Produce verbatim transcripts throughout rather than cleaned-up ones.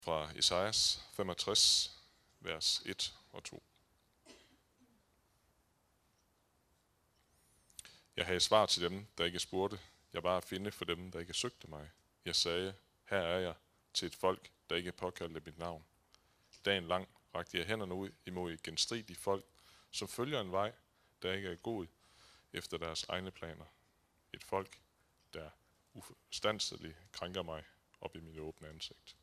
fra Esajas femogtres, vers et og to. Jeg havde svar til dem, der ikke spurgte. Jeg var at finde for dem, der ikke søgte mig. Jeg sagde, her er jeg, til et folk, der ikke påkaldte mit navn. Dagen lang rakte jeg hænderne ud imod et genstridigt folk, som følger en vej, der ikke er god efter deres egne planer. Et folk, der ustandselig krænker mig op i mit åbne ansigt.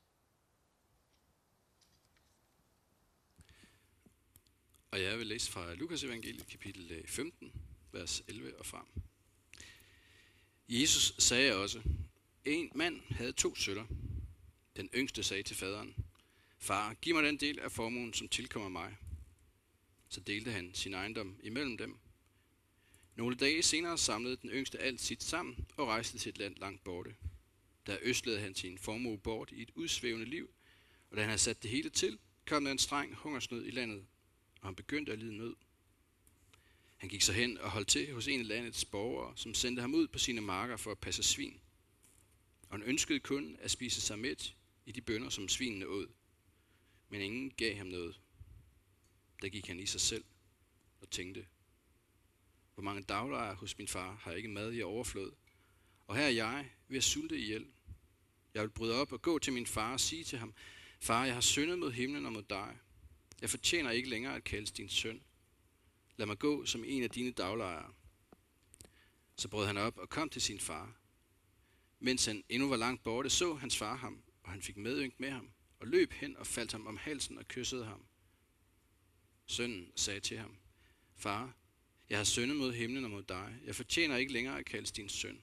Og jeg vil læse fra Lukas evangeliet, kapitel femten, vers elleve og frem. Jesus sagde også, en mand havde to sønner. Den yngste sagde til faderen, far, giv mig den del af formuen, som tilkommer mig. Så delte han sin ejendom imellem dem. Nogle dage senere samlede den yngste alt sit sammen og rejste til et land langt borte. Der østlede han sin formue bort i et udsvævende liv, og da han havde sat det hele til, kom der en streng hungersnød i landet, og han begyndte at lide nød. Han gik så hen og holdt til hos en af landets borgere, som sendte ham ud på sine marker for at passe svin. Og han ønskede kun at spise sig mæt i de bønner, som svinene åd. Men ingen gav ham noget. Der gik han i sig selv og tænkte, hvor mange daglejere hos min far har ikke mad i overflod, og her er jeg ved at sulte ihjel. Jeg vil bryde op og gå til min far og sige til ham, far, jeg har syndet mod himlen og mod dig. Jeg fortjener ikke længere at kaldes din søn. Lad mig gå som en af dine daglejere. Så brød han op og kom til sin far. Mens han endnu var langt borte, så hans far ham, og han fik medynk med ham, og løb hen og faldt ham om halsen og kyssede ham. Sønnen sagde til ham, far, jeg har syndet mod himlen og mod dig. Jeg fortjener ikke længere at kaldes din søn.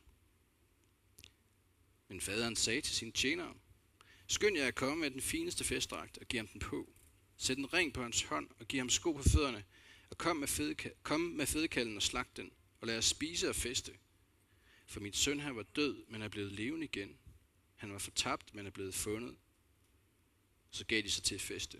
Men faderen sagde til sine tjenere, skynd jer at komme med den fineste festdragt og giv ham den på. Sæt en ring på hans hånd og giv ham sko på fødderne, og kom med, fede, kom med fedekallen og slag den, og lad os spise og feste. For min søn her var død, men er blevet levende igen. Han var fortabt, men er blevet fundet. Så gav de sig til at feste.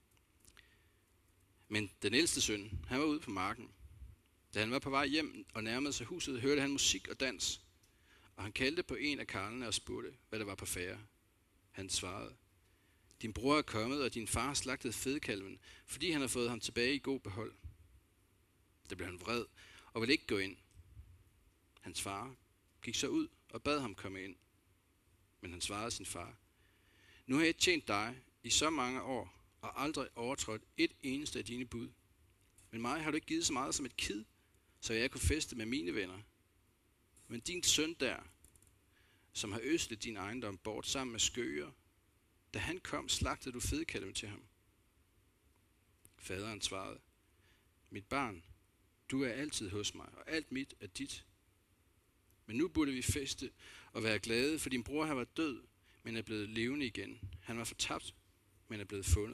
Men den ældste søn, han var ude på marken. Da han var på vej hjem og nærmede sig huset, hørte han musik og dans. Og han kaldte på en af karlene og spurgte, hvad der var på færde. Han svarede, din bror er kommet, og din far slagtede fedekalven, fordi han har fået ham tilbage i god behold. Der blev han vred og ville ikke gå ind. Hans far gik så ud og bad ham komme ind. Men han svarede sin far, nu har jeg tjent dig i så mange år, og aldrig overtrådt et eneste af dine bud. Men mig har du ikke givet så meget som et kid, så jeg kunne feste med mine venner. Men din søn der, som har øslet din ejendom bort sammen med skøger, da han kom, slagtede du fedekalven til ham. Faderen svarede, mit barn, du er altid hos mig, og alt mit er dit. Men nu burde vi feste og være glade, for din bror her var død, men er blevet levende igen. Han var fortabt, men er blevet fundet.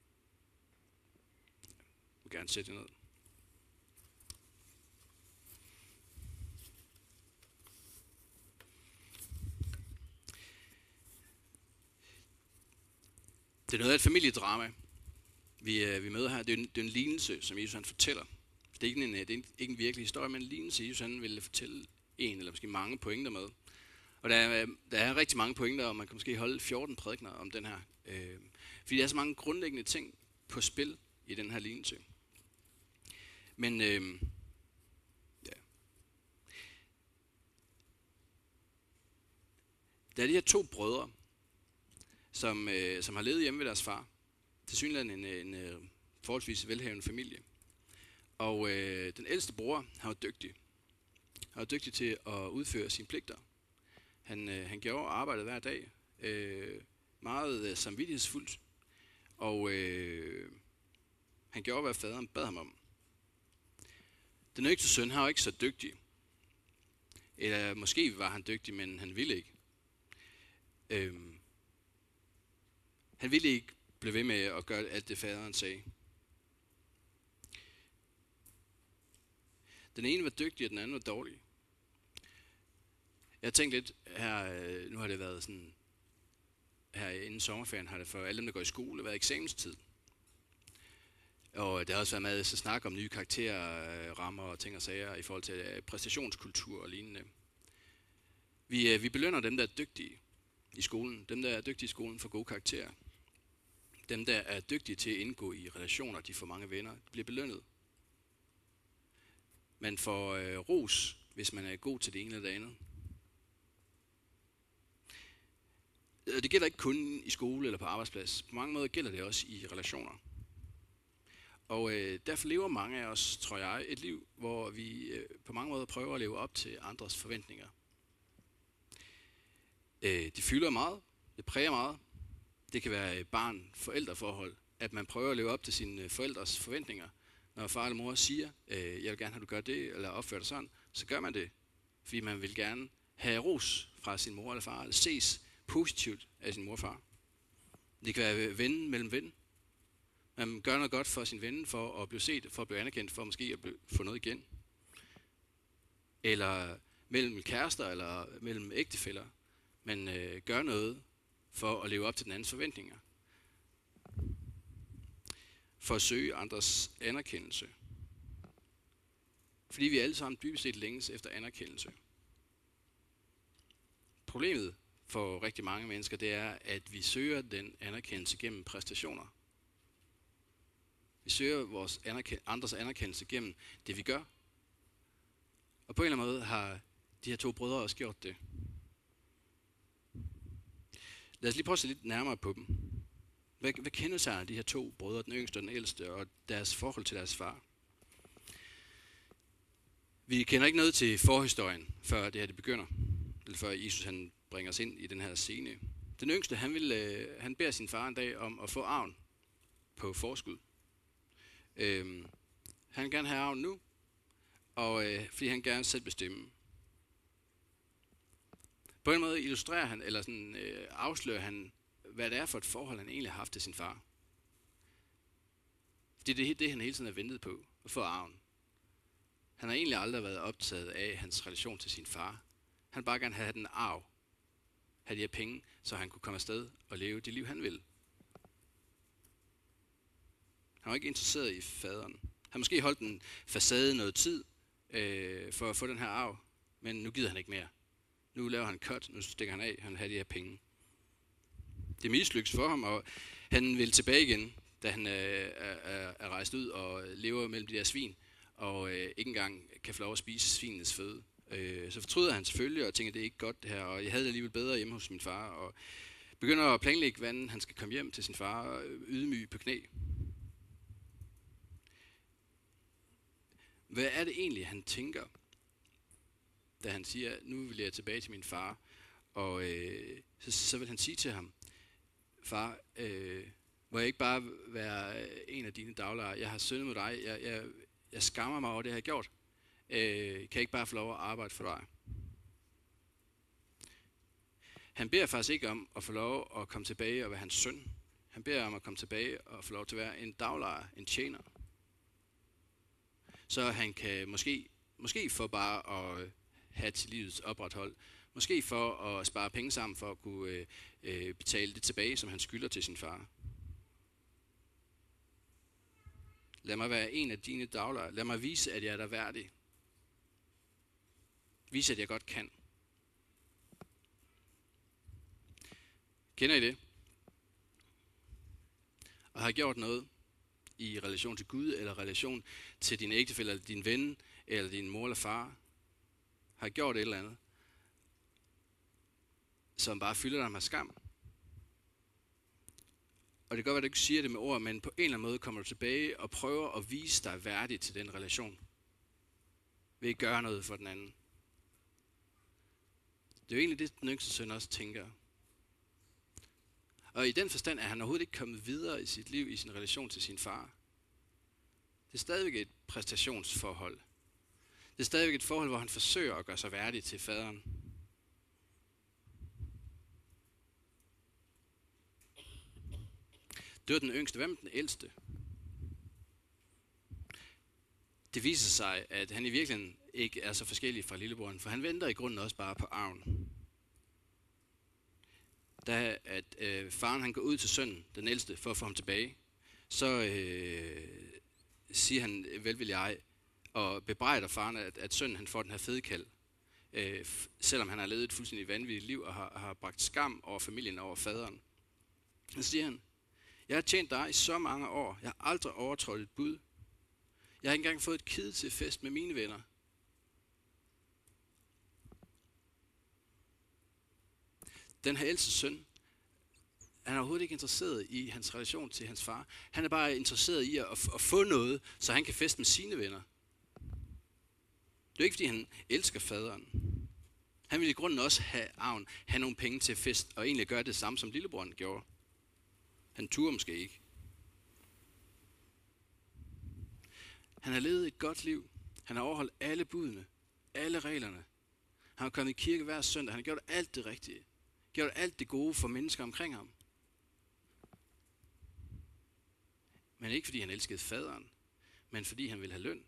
Jeg vil gerne sætte det ned. Det er noget af et familiedrama, vi, vi møder her. Det er, en, det er en lignelse, som Jesus han fortæller. Det er ikke en, det er ikke en virkelig historie, men en lignelse. Jesus han ville fortælle en eller måske mange pointer med. Og der er, der er rigtig mange pointer, og man kan måske holde fjorten prædikener om den her. Øh, fordi der er så mange grundlæggende ting på spil i den her lignelse. Men øh, ja. Der er de her to brødre, som, øh, som har levet hjemme ved deres far. Tilsyneladende en, en, en forholdsvis velhavende familie. Og øh, den ældste bror, han var dygtig. Han var dygtig til at udføre sine pligter. Han, øh, han gjorde arbejdet hver dag. Øh, meget øh, samvittighedsfuldt. Og øh, han gjorde, hvad faderen bad ham om. Den yngste søn, han var ikke så dygtig. Eller måske var han dygtig, men han ville ikke. Øh, han ville ikke blive ved med at gøre alt det, faderen sagde. Den ene var dygtig, og den anden var dårlig. Jeg har tænkt lidt her, nu har det været sådan, her inden sommerferien har det for alle dem, der går i skole, været eksamenstid. Og der har også været med så snak om nye karakterer, rammer og ting og sager i forhold til præstationskultur og lignende. Vi, vi belønner dem, der er dygtige i skolen. Dem, der er dygtige i skolen, får gode karakterer. Dem, der er dygtige til at indgå i relationer, de får mange venner, de bliver belønnet. Man får øh, ros, hvis man er god til det ene eller det andet. Det gælder ikke kun i skole eller på arbejdsplads. På mange måder gælder det også i relationer. Og øh, derfor lever mange af os, tror jeg, et liv, hvor vi øh, på mange måder prøver at leve op til andres forventninger. Øh, det fylder meget, det præger meget. Det kan være barn-forældreforhold, at man prøver at leve op til sine forældres forventninger. Når far eller mor siger, øh, jeg vil gerne have, at du gør det, eller opfører dig sådan, så gør man det. Fordi man vil gerne have ros fra sin mor eller far, eller ses positivt af sin mor og far. Det kan være ven mellem ven. Man gør noget godt for sin ven, for at blive set, for at blive anerkendt, for måske at blive, få noget igen. Eller mellem kærester, eller mellem ægtefæller. Man øh, gør noget for at leve op til den andens forventninger. For at søge andres anerkendelse. Fordi vi alle sammen dybest set længes efter anerkendelse. Problemet for rigtig mange mennesker, det er, at vi søger den anerkendelse gennem præstationer. Vi søger vores anerkend- andres anerkendelse gennem det, vi gør. Og på en eller anden måde har de her to brødre også gjort det. Lad os lige prøve at se lidt nærmere på dem. Hvad, hvad kendetegner de her to brødre, den yngste og den ældste, og deres forhold til deres far? Vi kender ikke noget til forhistorien, før det her det begynder. Eller før Jesus han bringer os ind i den her scene. Den yngste, han, vil, øh, han beder sin far en dag om at få arven på forskud. Øhm, han vil gerne have arven nu, og øh, fordi han gerne selv bestemme. På en måde illustrerer han, eller sådan, øh, afslører han, hvad det er for et forhold, han egentlig har haft til sin far. Det er det, det, han hele tiden har ventet på, at få arven. Han har egentlig aldrig været optaget af hans relation til sin far. Han vil bare gerne have den arv, have de her penge, så han kunne komme afsted og leve det liv, han vil. Han var ikke interesseret i faderen. Han har måske holdt en facade noget tid øh, for at få den her arv, men nu gider han ikke mere. Nu laver han cut, nu stikker han af, han har de her penge. Det mislykkes for ham, og han vil tilbage igen, da han øh, er, er rejst ud og lever mellem de der svin, og øh, ikke engang kan få lov at spise svinenes føde. Øh, så fortryder han selvfølgelig og tænker, det er ikke godt det her, og jeg havde det alligevel bedre hjemme hos min far, og begynder at planlægge, hvordan han skal komme hjem til sin far, ydmyg på knæ. Hvad er det egentlig, han tænker, da han siger, nu vil jeg tilbage til min far, og øh, så, så vil han sige til ham, far, øh, må jeg ikke bare være en af dine daglejere? Jeg har syndet med dig, jeg, jeg, jeg skammer mig over det, jeg har gjort. Øh, kan jeg ikke bare få lov at arbejde for dig? Han beder faktisk ikke om at få lov at komme tilbage og være hans søn. Han beder om at komme tilbage og få lov til at være en daglejer, en tjener. Så han kan måske, måske få bare at have til livets oprethold. Måske for at spare penge sammen for at kunne øh, betale det tilbage, som han skylder til sin far. Lad mig være en af dine daglejere. Lad mig vise, at jeg er der værdig. Vise, at jeg godt kan. Kender I det? Og har gjort noget i relation til Gud, eller relation til din ægtefælle, eller din ven, eller din mor eller far, har gjort et eller andet, som bare fylder dig med skam. Og det kan godt være, at du ikke siger det med ord, men på en eller anden måde kommer du tilbage og prøver at vise dig værdig til den relation. Ved at gøre noget for den anden. Det er jo egentlig det, den yngste søn også tænker. Og i den forstand er han overhovedet ikke kommet videre i sit liv, i sin relation til sin far. Det er stadigvæk et præstationsforhold. Det er stadigvæk et forhold, hvor han forsøger at gøre sig værdig til faderen. Det var den yngste. Hvem er den ældste? Det viser sig, at han i virkeligheden ikke er så forskellig fra lillebroren, for han venter i grunden også bare på arven. Da at øh, faren han går ud til sønnen, den ældste, for at få ham tilbage, så øh, siger han, vel vil jeg, og bebrejder faren, at, at sønnen han får den her fedekald, øh, f- selvom han har levet et fuldstændig vanvittigt liv og har, har bragt skam over familien, over faderen. Så siger han, Jeg har tjent dig i så mange år. Jeg har aldrig overtrådt et bud. Jeg har ikke engang fået et kid til fest med mine venner. Den her ældste søn, han er overhovedet ikke interesseret i hans relation til hans far. Han er bare interesseret i at, at få noget, så han kan feste med sine venner. Det er ikke, fordi han elsker faderen. Han ville i grunden også have arven, have nogle penge til fest, og egentlig gøre det samme, som lillebroren gjorde. Han turde måske ikke. Han har levet et godt liv. Han har overholdt alle budene, alle reglerne. Han har kommet i kirke hver søndag. Han har gjort alt det rigtige. Gjort alt det gode for mennesker omkring ham. Men ikke fordi han elskede faderen, men fordi han ville have løn.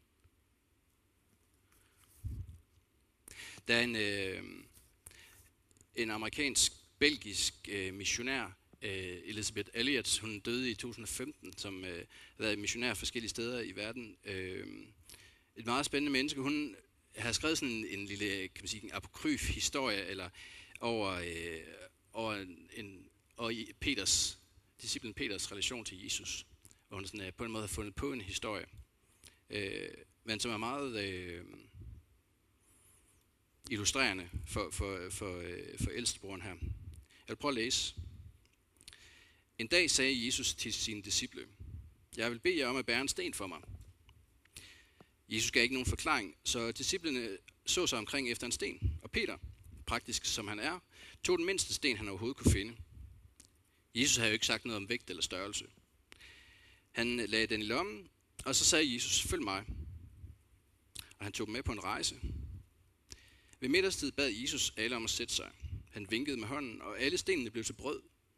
Der er en, øh, en amerikansk-belgisk øh, missionær, øh, Elisabeth Elliot, hun døde i to tusind og femten, som øh, har været missionær forskellige steder i verden. Øh, et meget spændende menneske. Hun har skrevet sådan en, en lille, kan man sige, en apokryf historie, eller over, øh, over, en, over Peters, disciplen Peters relation til Jesus. Hvor hun sådan, øh, på en måde har fundet på en historie, øh, men som er meget øh, illustrerende for, for, for, øh, for ældstebroren her. Jeg vil prøve at læse. En dag sagde Jesus til sine disciple, jeg vil bede jer om at bære en sten for mig. Jesus gav ikke nogen forklaring, så disciplene så sig omkring efter en sten. Og Peter, praktisk som han er, tog den mindste sten, han overhovedet kunne finde. Jesus havde jo ikke sagt noget om vægt eller størrelse. Han lagde den i lommen, og så sagde Jesus, følg mig. Og han tog dem med på en rejse. Ved middagstid bad Jesus alle om at sætte sig. Han vinkede med hånden, og alle stenene blev til brød.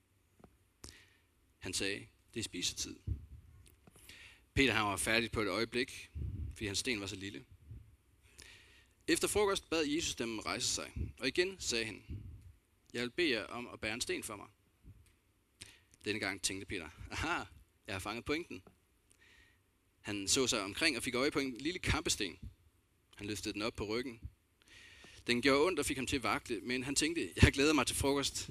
Han sagde, det er spisetid. Peter han var færdig på et øjeblik, fordi hans sten var så lille. Efter frokost bad Jesus dem rejse sig, og igen sagde han, jeg vil bede jer om at bære en sten for mig. Denne gang tænkte Peter, aha, jeg har fanget pointen. Han så sig omkring og fik øje på en lille kampesten. Han løftede den op på ryggen. Den gjorde ondt og fik ham til at vakle, men han tænkte, jeg glæder mig til frokost.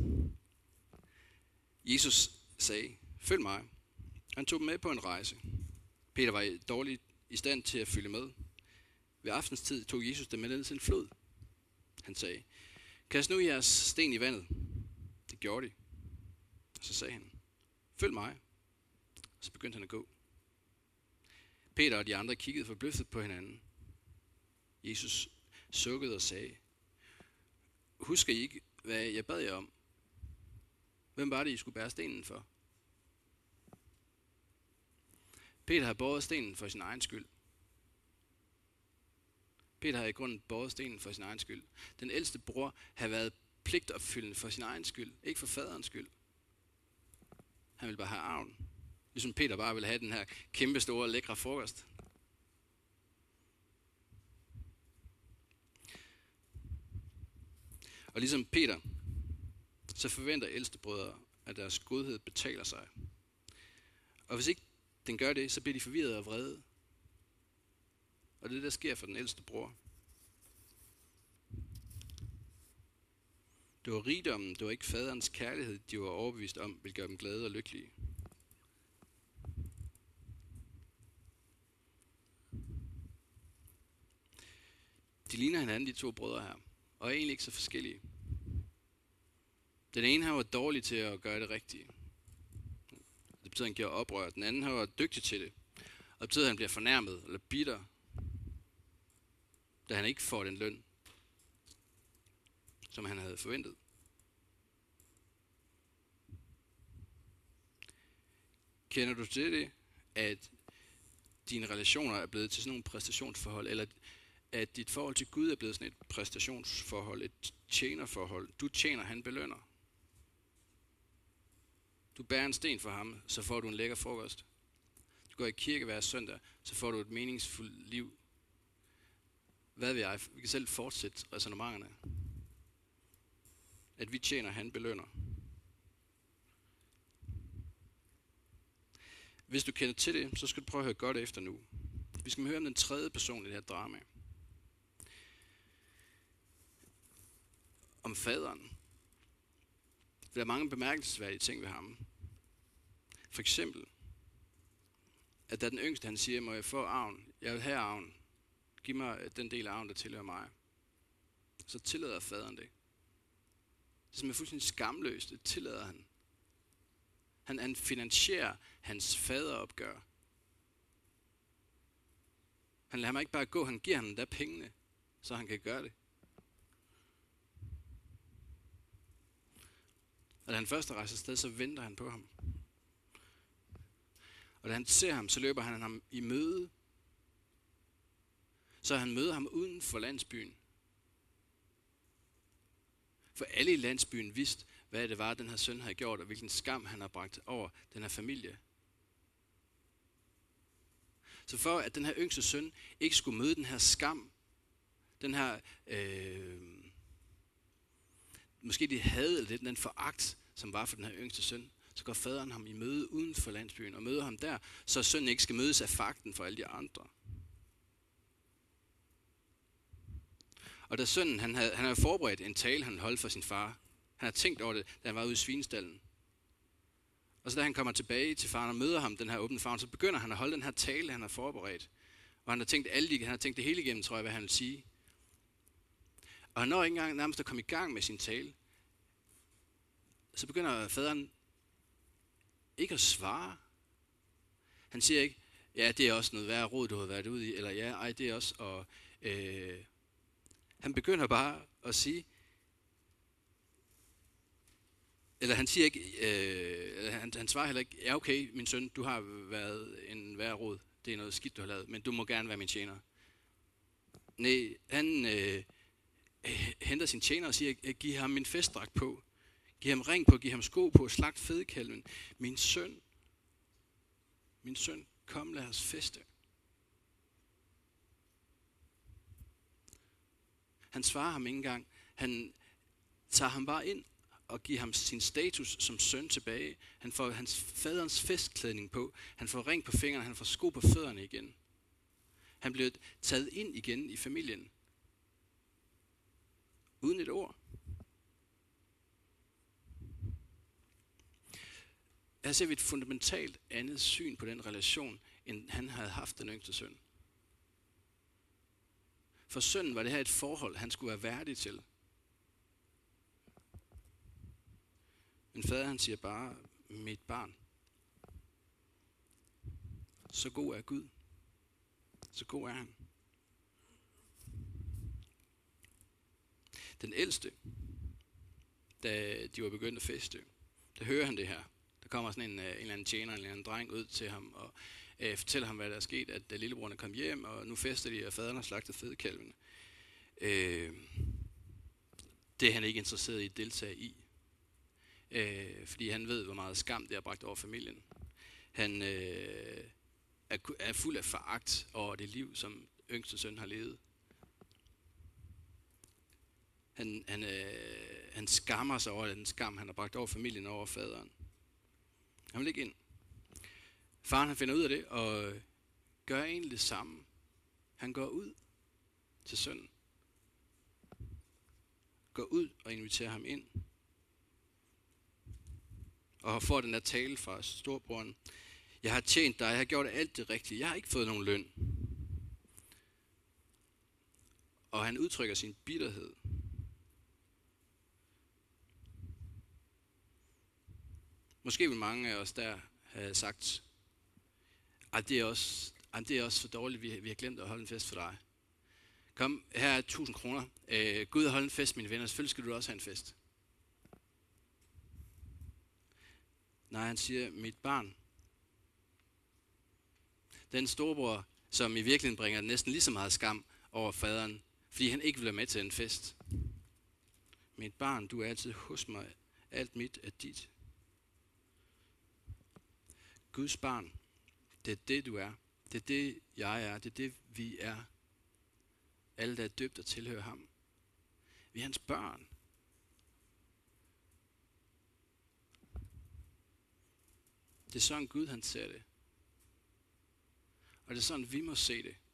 Jesus sagde, følg mig. Han tog dem med på en rejse. Peter var dårligt i stand til at følge med. Ved aftenstid tog Jesus dem med ned til en flod. Han sagde, kast nu jeres sten i vandet. Det gjorde de. Og så sagde han, følg mig. Og så begyndte han at gå. Peter og de andre kiggede forbløffet på hinanden. Jesus sukkede og sagde, husker I ikke, hvad jeg bad jer om? Hvem var det, I skulle bære stenen for? Peter har båret stenen for sin egen skyld. Peter har i grunden båret stenen for sin egen skyld. Den ældste bror har været pligtopfyldende for sin egen skyld, ikke for faderens skyld. Han ville bare have arven. Ligesom Peter bare ville have den her kæmpe store, lækre frokost. Og ligesom Peter, så forventer ældstebrødre, at deres godhed betaler sig. Og hvis ikke den gør det, så bliver de forvirrede og vrede. Og det er det, der sker for den ældste bror. Det var rigdommen, det var ikke faderens kærlighed, de var overbevist om, ville gøre dem glade og lykkelige. De ligner hinanden, de to brødre her, og er egentlig ikke så forskellige. Den ene her var dårlig til at gøre det rigtige. Det betyder, at han gjorde oprør. Den anden her var dygtig til det. Og det betyder, at han bliver fornærmet eller bitter, da han ikke får den løn, som han havde forventet. Kender du til det, at dine relationer er blevet til sådan nogle præstationsforhold, eller at dit forhold til Gud er blevet sådan et præstationsforhold, et tjenerforhold? Du tjener, han belønner. Du bærer en sten for ham, så får du en lækker frokost. Du går i kirke hver søndag, så får du et meningsfuldt liv. Hvad vil jeg? Vi kan selv fortsætte ræsonnementerne. At vi tjener, han belønner. Hvis du kender til det, så skal du prøve at høre godt efter nu. Vi skal høre om den tredje person i det her drama. Om faderen. For der er mange bemærkelsesværdige ting ved ham. For eksempel, at da den yngste han siger, må jeg få arven, jeg vil have arven, giv mig den del af arven, der tilhører mig. Så tillader faderen det. Det er simpelthen fuldstændig skamløst, det tillader han. Han, han finansierer hans faderopgør. Han lader ham ikke bare gå, han giver ham der pengene, så han kan gøre det. Og da han først rejser sted, så venter han på ham. Og da han ser ham, så løber han ham i møde. Så han møder ham uden for landsbyen. For alle i landsbyen vidste, hvad det var, den her søn havde gjort, og hvilken skam han har bragt over den her familie. Så for at den her yngste søn ikke skulle møde den her skam, den her, øh, måske det had eller det, den foragt, som var for den her yngste søn, så går faderen ham i møde uden for landsbyen og møder ham der, så sønnen ikke skal mødes af fakten for alle de andre. Og da sønnen, han havde, han havde forberedt en tale, han holdt for sin far. Han havde tænkt over det, da han var ude i svinestallen. Og så da han kommer tilbage til faren og møder ham, den her åbne favn, så begynder han at holde den her tale, han har forberedt. Og han har tænkt, alle de, han har tænkt det hele igennem, tror jeg, hvad han vil sige. Og han når ikke engang nærmest at komme i gang med sin tale. Så begynder faderen ikke at svare. Han siger ikke, ja, det er også noget værre råd, du har været ude i, eller ja, ej, det er også, og øh, han begynder bare at sige, eller han siger ikke, øh, han, han svarer heller ikke, ja okay, min søn, du har været en værre råd, det er noget skidt, du har lavet, men du må gerne være min tjener. Nej, han øh, henter sin tjener og siger, giv ham min festdragt på, giv ham ring på, giv ham sko på, slagt fedekalven. Min søn, min søn, kom lad os feste. Han svarer ham ikke engang. Han tager ham bare ind og giver ham sin status som søn tilbage. Han får hans faderens festklædning på. Han får ring på fingrene, han får sko på fødderne igen. Han bliver taget ind igen i familien. Uden et ord. Her ser vi et fundamentalt andet syn på den relation, end han havde haft den yngste søn. For sønnen var det her et forhold, han skulle være værdig til. Men fader han siger bare, mit barn. Så god er Gud. Så god er han. Den ældste, da de var begyndt at feste, der hører han det her. Der kommer sådan en, en eller anden tjener, en eller anden dreng ud til ham og øh, fortæller ham, hvad der er sket, at da lillebroren er kommet hjem, og nu fester de, og faderen har slagtet fedekalven. Øh, det er han ikke interesseret i at deltage i. Øh, fordi han ved, hvor meget skam det har bragt over familien. Han øh, er, er fuld af foragt over det liv, som yngste søn har levet. Han, han, øh, han skammer sig over den skam, han har bragt over familien og over faderen. Han vil ikke ind. Faren han finder ud af det og gør egentlig det samme. Han går ud til sønnen. Går ud og inviterer ham ind. Og får den der tale fra storbroren. Jeg har tjent dig, jeg har gjort alt det rigtige. Jeg har ikke fået nogen løn. Og han udtrykker sin bitterhed. Måske vil mange af os der have sagt, at det er også, at det er også for dårligt, vi, vi har glemt at holde en fest for dig. Kom, her er tusind kroner. Øh, Gud, hold en fest, mine venner. Selvfølgelig skal du også have en fest. Nej, han siger, mit barn. Den storebror, som i virkeligheden bringer næsten lige så meget skam over faderen, fordi han ikke vil være med til en fest. Mit barn, du er altid hos mig. Alt mit er dit. Guds barn, det er det, du er. Det er det, jeg er. Det er det, vi er. Alle, der er døbt og tilhører ham. Vi er hans børn. Det er sådan Gud, han ser det. Og det er sådan, vi må se det.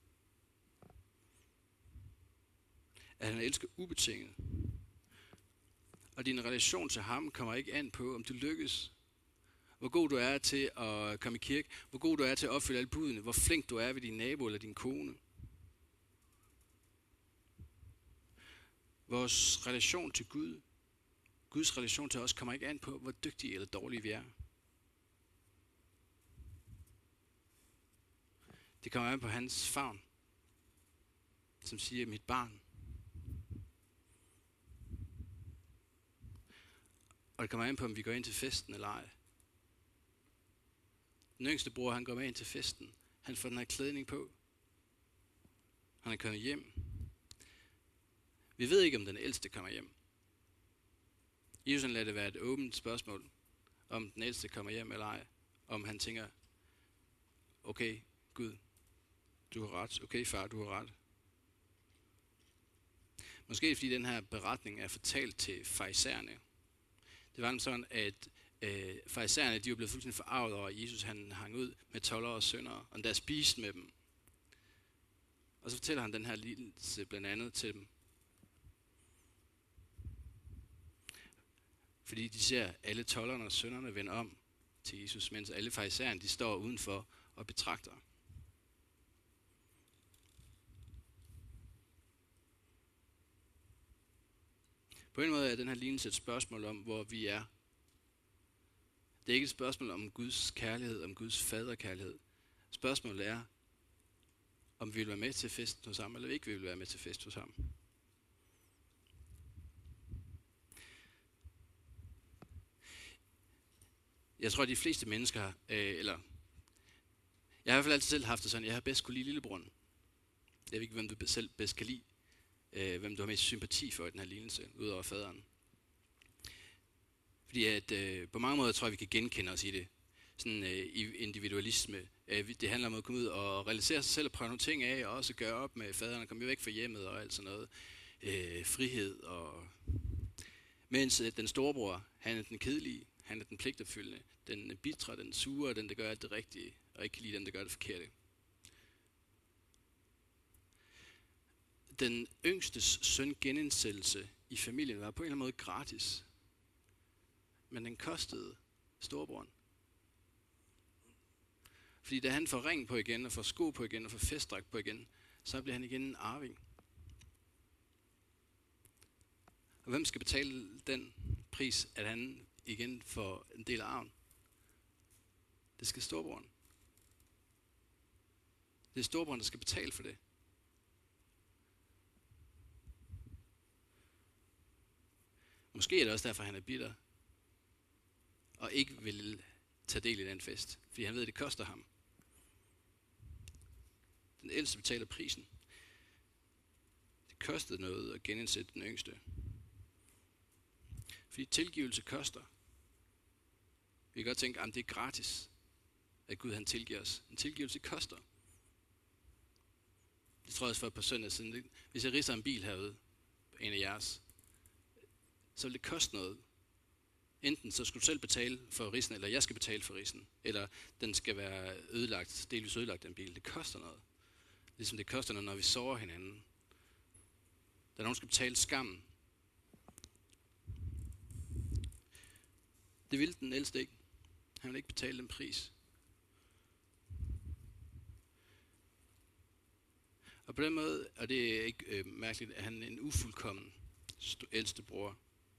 At han elsker ubetinget. Og din relation til ham kommer ikke an på, om du lykkes. hvor god du er til at komme i kirke, hvor god du er til at opfylde alle budene, hvor flink du er ved din nabo eller din kone. Vores relation til Gud, Guds relation til os, kommer ikke an på, hvor dygtige eller dårlige vi er. Det kommer an på hans favn, som siger, mit barn. Og det kommer an på, om vi går ind til festen eller ej. Den yngste bror, han går med ind til festen. Han får den her klædning på. Han er kommet hjem. Vi ved ikke, om den ældste kommer hjem. Jesus lader det være et åbent spørgsmål, om den ældste kommer hjem eller ej. Om han tænker, okay, Gud, du har ret. Okay, far, du har ret. Måske fordi den her beretning er fortalt til farisæerne. Det var sådan, at øh, farisæerne, de var blevet fuldstændig forarvet over, at Jesus han hang ud med toldere og syndere, og der spiste med dem. Og så fortæller han den her lignelse blandt andet til dem. Fordi de ser alle tolderne og synderne vende om til Jesus, mens alle farisæerne, de står udenfor og betragter. På en måde er den her lignelse et spørgsmål om, hvor vi er. Det er ikke et spørgsmål om Guds kærlighed, om Guds faderkærlighed. Spørgsmålet er, om vi vil være med til festen hos ham, eller ikke vi vil være med til fest hos ham. Jeg tror, at de fleste mennesker, øh, eller jeg har i hvert fald altid selv haft det sådan, jeg har bedst kunne lide lillebroren. Jeg ved ikke, hvem du selv bedst kan lide. Øh, hvem du har mest sympati for i den her lignelse, udover faderen. Fordi at øh, på mange måder tror jeg, vi kan genkende os i det. Sådan øh, individualisme. Øh, det handler om at komme ud og realisere sig selv og prøve nogle ting af, og også gøre op med faderen og komme væk fra hjemmet og alt sådan noget. Øh, frihed og... Mens øh, den storebror, han er den kedelige, han er den pligtopfyldende, den bitre, den sure, den der gør alt det rigtige, og ikke kan lide den, der gør det forkerte. Den yngstes søn genindsættelse i familien var på en eller anden måde gratis. Men den kostede storebroren. Fordi da han får ring på igen, og får sko på igen, og får festdragt på igen, så bliver han igen en arving. Og hvem skal betale den pris, at han igen får en del af arven? Det skal storebroren. Det er storebroren, der skal betale for det. Måske er det også derfor, han er bitter, og ikke vil tage del i den fest, fordi han ved, at det koster ham. Den ældste betaler prisen. Det kostede noget at genindsætte den yngste. Fordi tilgivelse koster. Vi kan godt tænke, at det er gratis, at Gud han tilgiver os. En tilgivelse koster. Det tror jeg også for et par søndag siden. Hvis jeg ridser en bil herude, en af jeres, så vil det koste noget. Enten så skal du selv betale for risen, eller jeg skal betale for risen. Eller den skal være ødelagt, delvis ødelagt den bil. Det koster noget. Ligesom det koster noget, når vi sårer hinanden. Der er nogen, der skal betale skammen. Det ville den ældste ikke. Han ville ikke betale den pris. Og på den måde, og det er ikke øh, mærkeligt, at han er en ufuldkommen ældste bror.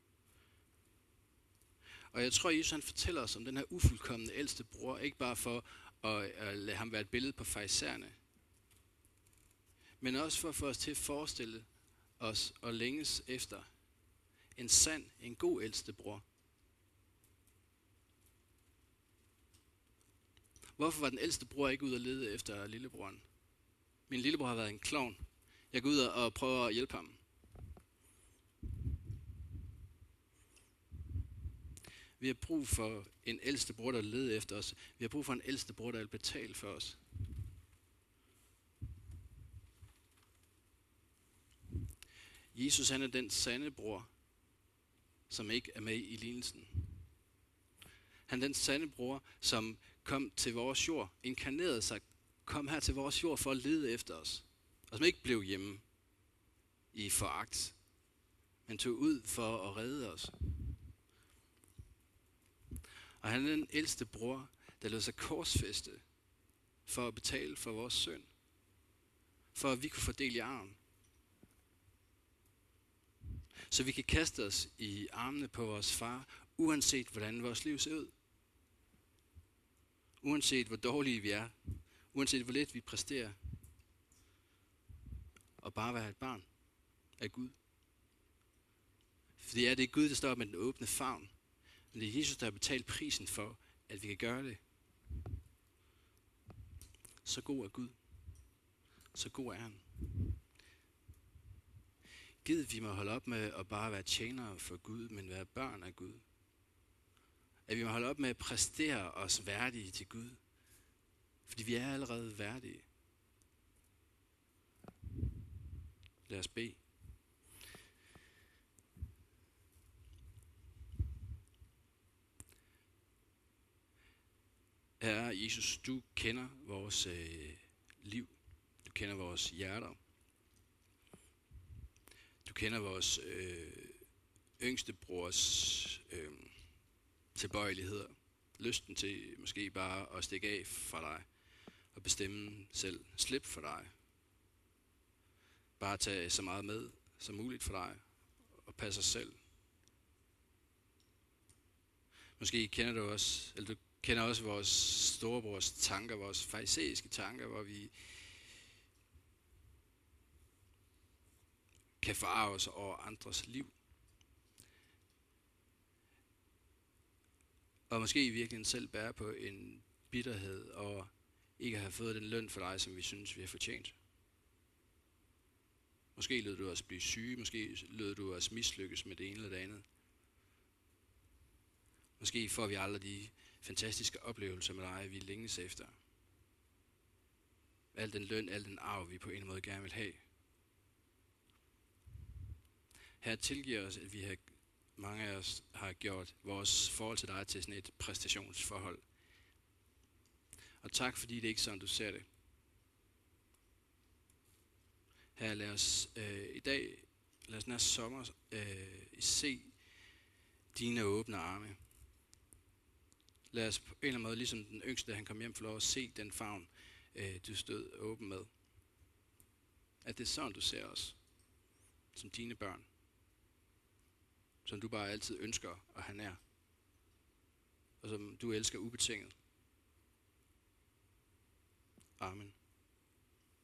Og jeg tror, at Jesus han fortæller os om den her ufuldkomne ældste bror, ikke bare for at, at lade ham være et billede på farisæerne, men også for at få os til at forestille os og længes efter en sand, en god ældste bror. Hvorfor var den ældste bror ikke ude og lede efter lillebroren? Min lillebror har været en klovn. Jeg går ud og prøver at hjælpe ham. Vi har brug for en ældste bror, der leder efter os. Vi har brug for en ældste bror, der vil betale for os. Jesus han er den sande bror, som ikke er med i lignelsen. Han er den sande bror, som kom til vores jord, inkarnerede sig, kom her til vores jord for at lede efter os. Og som ikke blev hjemme i foragt, men tog ud for at redde os. Og han er den ældste bror, der lod sig korsfæste for at betale for vores synd. For at vi kunne få del i arven. Så vi kan kaste os i armene på vores far, uanset hvordan vores liv ser ud. Uanset hvor dårlige vi er. Uanset hvor lidt vi præsterer. Og bare være et barn af Gud. Fordi er det Gud, der står med den åbne favn. Men det er Jesus, der har betalt prisen for, at vi kan gøre det. Så god er Gud. Så god er han. Gid vi må holde op med at bare være tjenere for Gud, men være børn af Gud. At vi må holde op med at præstere os værdige til Gud. Fordi vi er allerede værdige. Lad os bede. Herre Jesus, du kender vores øh, liv. Du kender vores hjerter. Du kender vores øh, yngste brors øh, tilbøjeligheder. Lysten til måske bare at stikke af for dig. Og bestemme selv. Slip for dig. Bare tage så meget med som muligt for dig. Og passe os selv. Måske kender du også, eller du kender også vores storebrors tanker, vores farisæiske tanker, hvor vi kan forarve os over andres liv. Og måske i virkeligheden selv bære på en bitterhed og ikke have fået den løn for dig, som vi synes, vi har fortjent. Måske lød du os blive syge, måske lød du os mislykkes med det ene eller det andet. Måske får vi aldrig de fantastiske oplevelser med dig, vi længes efter. Al den løn, al den arv, vi på en måde gerne vil have. Her tilgiver os, at vi har, mange af os har gjort vores forhold til dig til sådan et præstationsforhold. Og tak, fordi det ikke er sådan, du ser det. Her lad os øh, i dag, lad os den her sommer øh, se dine åbne arme. Lad os på en eller anden måde, ligesom den yngste, han kom hjem, få lov at se den favn, øh, du stod åben med. At det er sådan, du ser os. Som dine børn. Som du bare altid ønsker at have nær. Og som du elsker ubetinget. Amen.